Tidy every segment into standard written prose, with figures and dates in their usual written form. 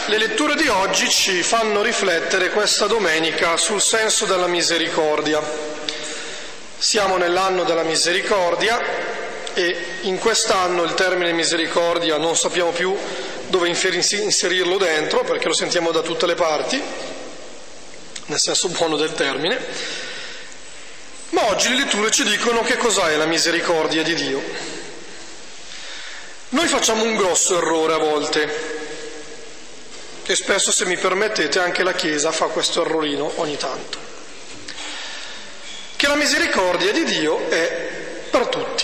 le letture di oggi ci fanno riflettere questa domenica sul senso della misericordia. Siamo nell'anno della misericordia e in quest'anno il termine misericordia non sappiamo più dove inserirlo dentro, perché lo sentiamo da tutte le parti, nel senso buono del termine. Ma oggi le letture ci dicono che cos'è la misericordia di Dio. Noi facciamo un grosso errore a volte, e spesso, se mi permettete, anche la Chiesa fa questo errorino ogni tanto, che la misericordia di Dio è per tutti.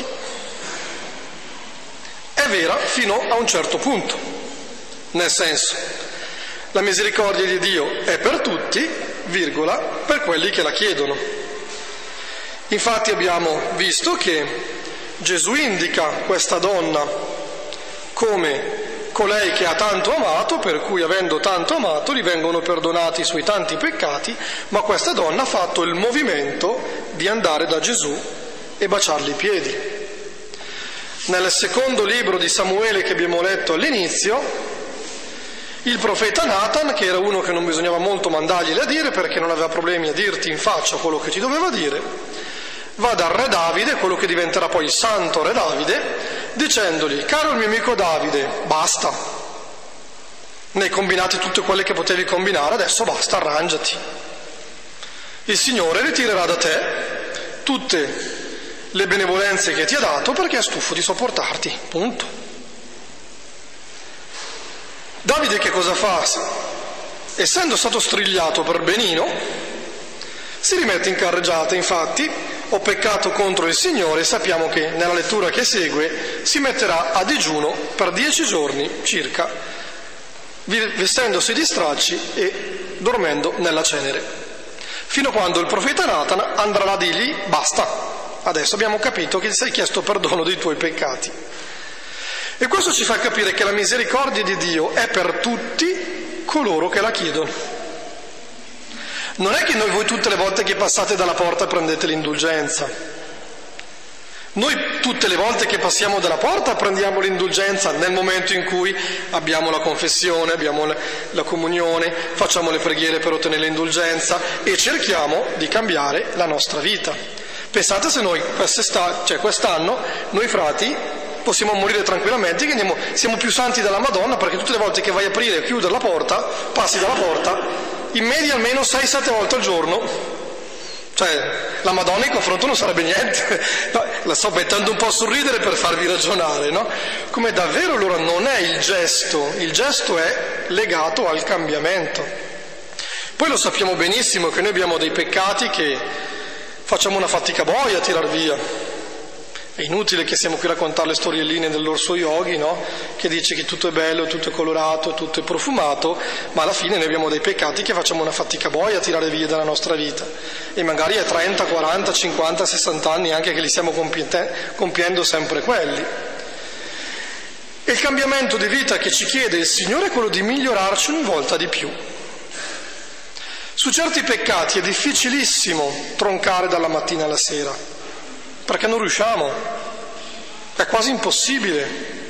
È vera fino a un certo punto, nel senso, la misericordia di Dio è per tutti, virgola, per quelli che la chiedono. Infatti abbiamo visto che Gesù indica questa donna come colei che ha tanto amato, per cui avendo tanto amato gli vengono perdonati i suoi tanti peccati, ma questa donna ha fatto il movimento di andare da Gesù e baciargli i piedi. Nel secondo libro di Samuele che abbiamo letto all'inizio, il profeta Nathan, che era uno che non bisognava molto mandarglieli a dire perché non aveva problemi a dirti in faccia quello che ti doveva dire, va dal re Davide, quello che diventerà poi il santo re Davide, dicendogli: caro il mio amico Davide, basta, ne hai combinate tutte quelle che potevi combinare, adesso basta, arrangiati. Il Signore ritirerà da te tutte le benevolenze che ti ha dato perché è stufo di sopportarti, punto. Davide che cosa fa? Essendo stato strigliato per benino, si rimette in carreggiata. Infatti, ho peccato contro il Signore, e sappiamo che nella lettura che segue si metterà a digiuno per 10 giorni circa, vestendosi di stracci e dormendo nella cenere, fino a quando il profeta Nathan andrà a dirgli: basta, adesso abbiamo capito che ti sei chiesto perdono dei tuoi peccati. E questo ci fa capire che la misericordia di Dio è per tutti coloro che la chiedono. Non è che voi tutte le volte che passate dalla porta prendete l'indulgenza. Noi tutte le volte che passiamo dalla porta prendiamo l'indulgenza nel momento in cui abbiamo la confessione, abbiamo la comunione, facciamo le preghiere per ottenere l'indulgenza e cerchiamo di cambiare la nostra vita. Pensate se noi quest'anno, noi frati, possiamo morire tranquillamente, che siamo più santi della Madonna, perché tutte le volte che vai a aprire e chiudere la porta, passi dalla porta, in media almeno 6-7 volte al giorno. Cioè, la Madonna in confronto non sarebbe niente. No, la sto mettendo un po' a sorridere per farvi ragionare, no? Come davvero allora non è il gesto è legato al cambiamento. Poi lo sappiamo benissimo che noi abbiamo dei peccati che facciamo una fatica boia a tirar via. È inutile che siamo qui a raccontare le storielline dell'orso yogi, no? Che dice che tutto è bello, tutto è colorato, tutto è profumato, ma alla fine noi abbiamo dei peccati che facciamo una fatica boia a tirare via dalla nostra vita. E magari è 30, 40, 50, 60 anni anche che li stiamo compiendo sempre quelli. E il cambiamento di vita che ci chiede il Signore è quello di migliorarci ogni volta di più. Su certi peccati è difficilissimo troncare dalla mattina alla sera, perché non riusciamo, è quasi impossibile.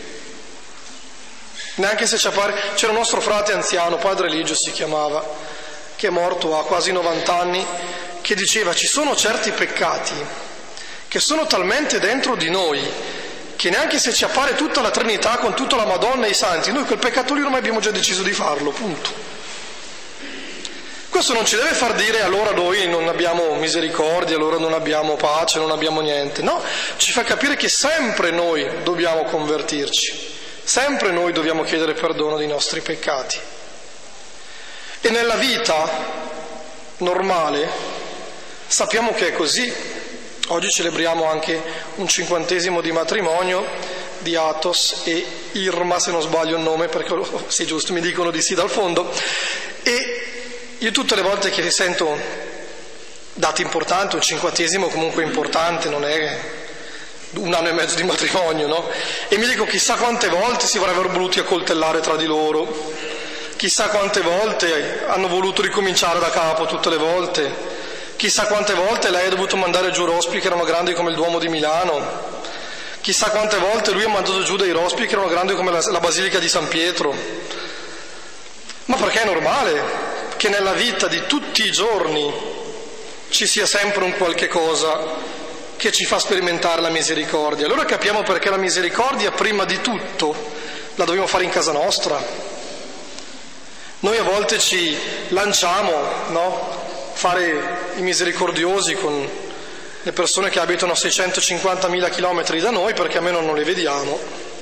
Neanche se c'era un nostro frate anziano, padre Eligio si chiamava, che è morto a quasi 90 anni, che diceva: ci sono certi peccati che sono talmente dentro di noi che neanche se ci appare tutta la Trinità con tutta la Madonna e i santi, noi quel peccato lì ormai abbiamo già deciso di farlo, punto. Questo non ci deve far dire allora noi non abbiamo misericordia, allora non abbiamo pace, non abbiamo niente. No, ci fa capire che sempre noi dobbiamo convertirci, sempre noi dobbiamo chiedere perdono dei nostri peccati. E nella vita normale sappiamo che è così. Oggi celebriamo anche un 50° di matrimonio di Athos e Irma, se non sbaglio il nome, perché sì, giusto, mi dicono di sì dal fondo. E io tutte le volte che sento dati importanti, un 50° comunque importante, non è 1 anno e mezzo di matrimonio, no? E mi dico: chissà quante volte si avrebbero voluti accoltellare tra di loro, chissà quante volte hanno voluto ricominciare da capo tutte le volte, chissà quante volte lei ha dovuto mandare giù rospi che erano grandi come il Duomo di Milano, chissà quante volte lui ha mandato giù dei rospi che erano grandi come la Basilica di San Pietro. perché è normale che nella vita di tutti i giorni ci sia sempre un qualche cosa che ci fa sperimentare la misericordia. Allora capiamo perché la misericordia prima di tutto la dobbiamo fare in casa nostra. Noi a volte ci lanciamo, no? Fare i misericordiosi con le persone che abitano a 650.000 chilometri da noi perché almeno non le vediamo.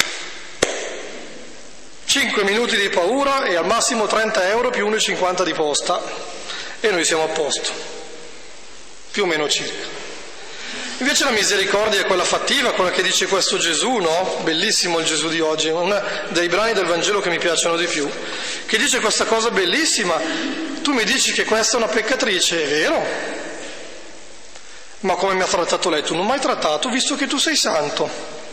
5 minuti di paura e al massimo 30 euro più 1,50 di posta e noi siamo a posto, più o meno circa. Invece la misericordia è quella fattiva, quella che dice questo Gesù, no? Bellissimo il Gesù di oggi, uno dei brani del Vangelo che mi piacciono di più, che dice questa cosa bellissima: tu mi dici che questa è una peccatrice, è vero? Ma come mi ha trattato lei? Tu non mi hai trattato, visto che tu sei santo.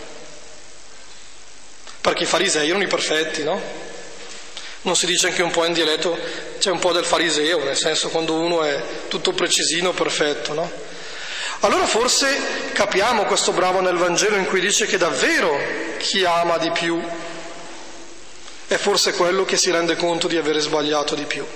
Perché i farisei erano i perfetti, no? Non si dice anche un po' in dialetto, c'è un po' del fariseo, nel senso quando uno è tutto precisino, perfetto, no? Allora forse capiamo questo bravo nel Vangelo in cui dice che davvero chi ama di più è forse quello che si rende conto di avere sbagliato di più.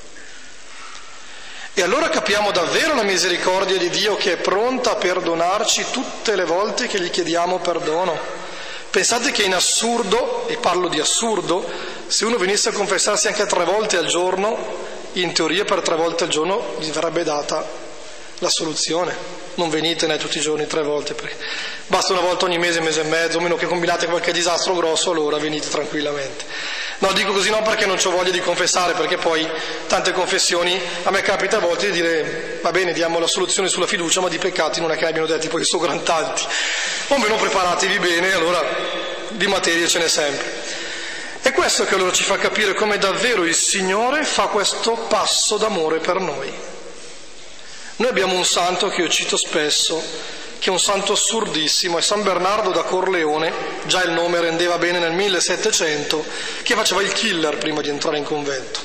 E allora capiamo davvero la misericordia di Dio che è pronta a perdonarci tutte le volte che gli chiediamo perdono. Pensate che in assurdo, e parlo di assurdo, se uno venisse a confessarsi anche 3 volte al giorno, in teoria per 3 volte al giorno gli verrebbe data la soluzione. Non venite tutti i giorni 3 volte, perché basta una volta ogni mese, mese e mezzo, a meno che combinate qualche disastro grosso, allora venite tranquillamente. No, dico così non perché non c'ho voglia di confessare, perché poi tante confessioni, a me capita a volte di dire va bene, diamo la soluzione sulla fiducia, ma di peccati non è che ne abbiano detti poi so gran tanti. O meno preparatevi bene, allora di materia ce n'è sempre. È questo che allora ci fa capire come davvero il Signore fa questo passo d'amore per noi. Noi abbiamo un santo che io cito spesso, che è un santo assurdissimo, è San Bernardo da Corleone, già il nome rendeva bene nel 1700, che faceva il killer prima di entrare in convento.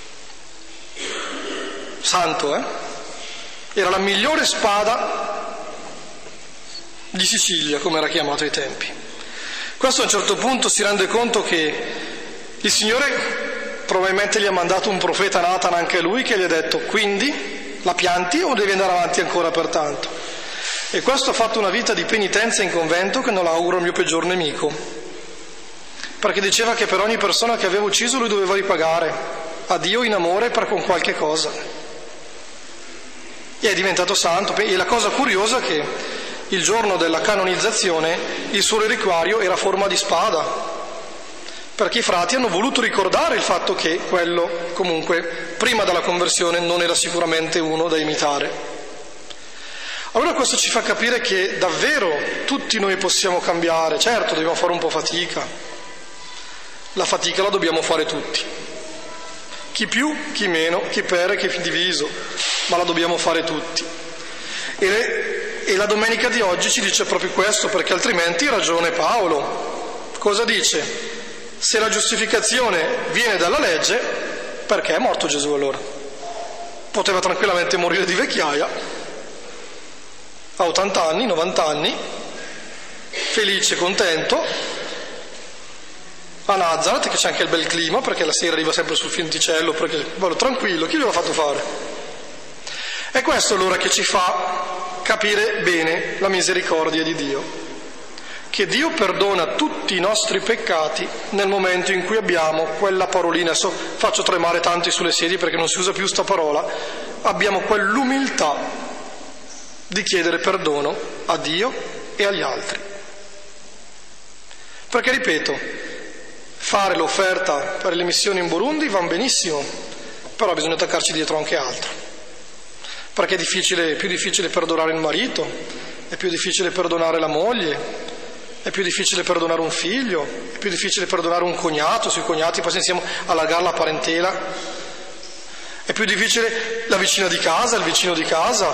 Santo, Era la migliore spada di Sicilia, come era chiamato ai tempi. Questo a un certo punto si rende conto che il Signore probabilmente gli ha mandato un profeta Nathan anche lui, che gli ha detto: quindi la pianti o devi andare avanti ancora per tanto? E questo ha fatto una vita di penitenza in convento che non la auguro al mio peggior nemico, perché diceva che per ogni persona che aveva ucciso lui doveva ripagare a Dio in amore per con qualche cosa, e è diventato santo. E la cosa curiosa è che il giorno della canonizzazione il suo reliquario era a forma di spada, perché i frati hanno voluto ricordare il fatto che quello comunque prima della conversione non era sicuramente uno da imitare. Allora questo ci fa capire che davvero tutti noi possiamo cambiare. Certo, dobbiamo fare un po' fatica, la fatica la dobbiamo fare tutti, chi più, chi meno, chi per e chi diviso, ma la dobbiamo fare tutti. E la domenica di oggi ci dice proprio questo, perché altrimenti ha ragione Paolo. Cosa dice? Se la giustificazione viene dalla legge, perché è morto Gesù allora? Poteva tranquillamente morire di vecchiaia, a 80 anni, 90 anni, felice, contento, a Nazareth, che c'è anche il bel clima, perché la sera arriva sempre sul Fiumicicello, perché vado tranquillo, chi glielo ha fatto fare? È questo allora che ci fa capire bene la misericordia di Dio. Che Dio perdona tutti i nostri peccati nel momento in cui abbiamo quella parolina, adesso faccio tremare tanti sulle sedie perché non si usa più sta parola, abbiamo quell'umiltà di chiedere perdono a Dio e agli altri. Perché ripeto, fare l'offerta per le missioni in Burundi va benissimo, però bisogna attaccarci dietro anche altro, perché è più difficile perdonare il marito, è più difficile perdonare la moglie, è più difficile perdonare un figlio, è più difficile perdonare un cognato, sui cognati poi iniziamo a allargare la parentela, è più difficile la vicina di casa, il vicino di casa.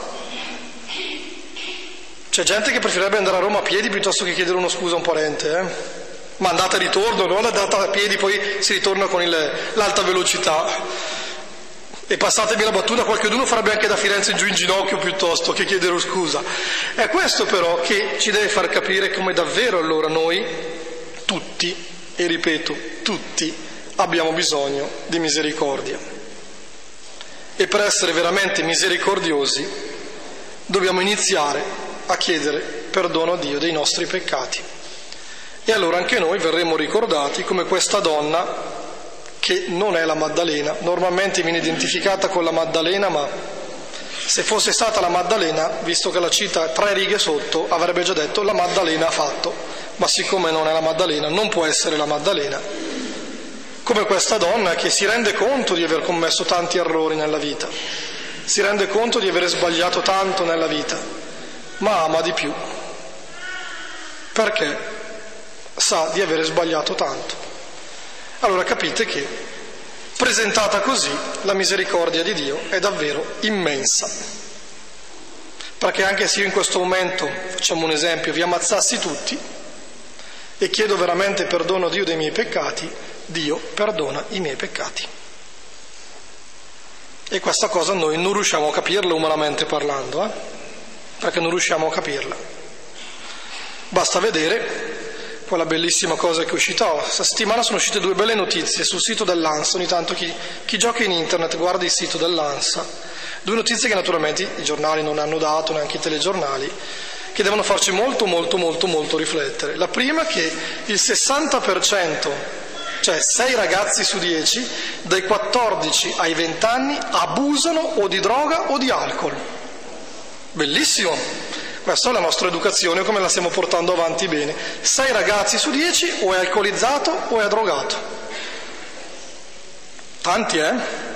C'è gente che preferirebbe andare a Roma a piedi piuttosto che chiedere una scusa a un parente, ma andata e ritorno, non andata a piedi poi si ritorna con l'alta velocità. E passatemi la battuta, qualcuno farebbe anche da Firenze giù in ginocchio piuttosto che chiedere scusa. È questo però che ci deve far capire come davvero allora noi tutti, e ripeto tutti, abbiamo bisogno di misericordia. E per essere veramente misericordiosi dobbiamo iniziare a chiedere perdono a Dio dei nostri peccati. E allora anche noi verremo ricordati come questa donna, che non è la Maddalena, normalmente viene identificata con la Maddalena, ma se fosse stata la Maddalena, visto che la cita 3 righe sotto, avrebbe già detto la Maddalena ha fatto, ma siccome non è la Maddalena, non può essere la Maddalena. Come questa donna che si rende conto di aver commesso tanti errori nella vita, si rende conto di aver sbagliato tanto nella vita, ma ama di più, perché sa di avere sbagliato tanto. Allora capite che, presentata così, la misericordia di Dio è davvero immensa. Perché anche se io in questo momento, facciamo un esempio, vi ammazzassi tutti e chiedo veramente perdono a Dio dei miei peccati, Dio perdona i miei peccati. E questa cosa noi non riusciamo a capirla umanamente parlando, perché non riusciamo a capirla. Basta vedere quella bellissima cosa che è uscita. Questa settimana sono uscite 2 belle notizie sul sito dell'ANSA. Ogni tanto chi gioca in internet guarda il sito dell'ANSA. 2 notizie che naturalmente i giornali non hanno dato, neanche i telegiornali, che devono farci molto riflettere. La prima è che il 60%, cioè 6 ragazzi su 10, dai 14 ai 20 anni abusano o di droga o di alcol. Bellissimo! Questa è la nostra educazione, come la stiamo portando avanti bene. 6 ragazzi su 10 o è alcolizzato o è drogato. Tanti, Ma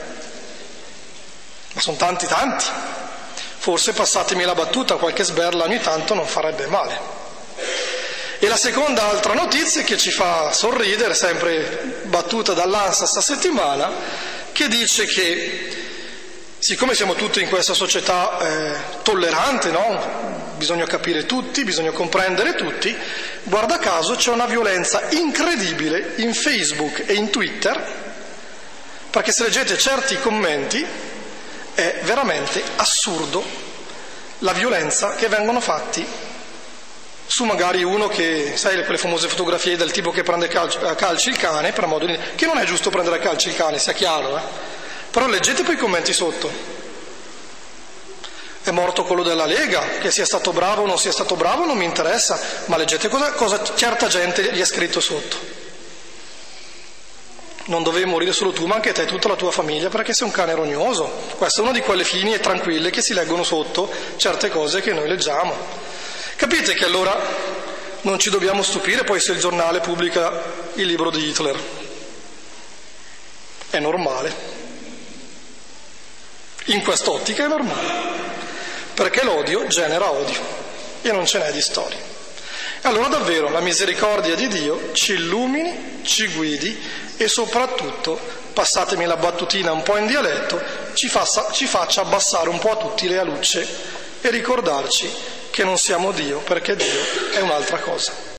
sono tanti. Forse, passatemi la battuta, qualche sberla ogni tanto non farebbe male. E la seconda altra notizia che ci fa sorridere, sempre battuta dall'ANSA sta settimana, che dice che siccome siamo tutti in questa società tollerante, no? Bisogna capire tutti, bisogna comprendere tutti, guarda caso c'è una violenza incredibile in Facebook e in Twitter, perché se leggete certi commenti è veramente assurdo la violenza che vengono fatti su magari uno che, sai, quelle famose fotografie del tipo che prende a calci il cane, per modo di dire, che non è giusto prendere a calci il cane, sia chiaro, però leggete poi i commenti sotto. È morto quello della Lega, che sia stato bravo o non sia stato bravo non mi interessa, ma leggete cosa certa gente gli ha scritto sotto. Non dovevi morire solo tu, ma anche te e tutta la tua famiglia, perché sei un cane rognoso. Questa è una di quelle fini e tranquille che si leggono sotto certe cose che noi leggiamo. Capite che allora non ci dobbiamo stupire poi se il giornale pubblica il libro di Hitler. È normale. In quest'ottica è normale. Perché l'odio genera odio e non ce n'è di storia. E allora davvero la misericordia di Dio ci illumini, ci guidi e soprattutto, passatemi la battutina un po' in dialetto, ci faccia abbassare un po' a tutti le alucce e ricordarci che non siamo Dio, perché Dio è un'altra cosa.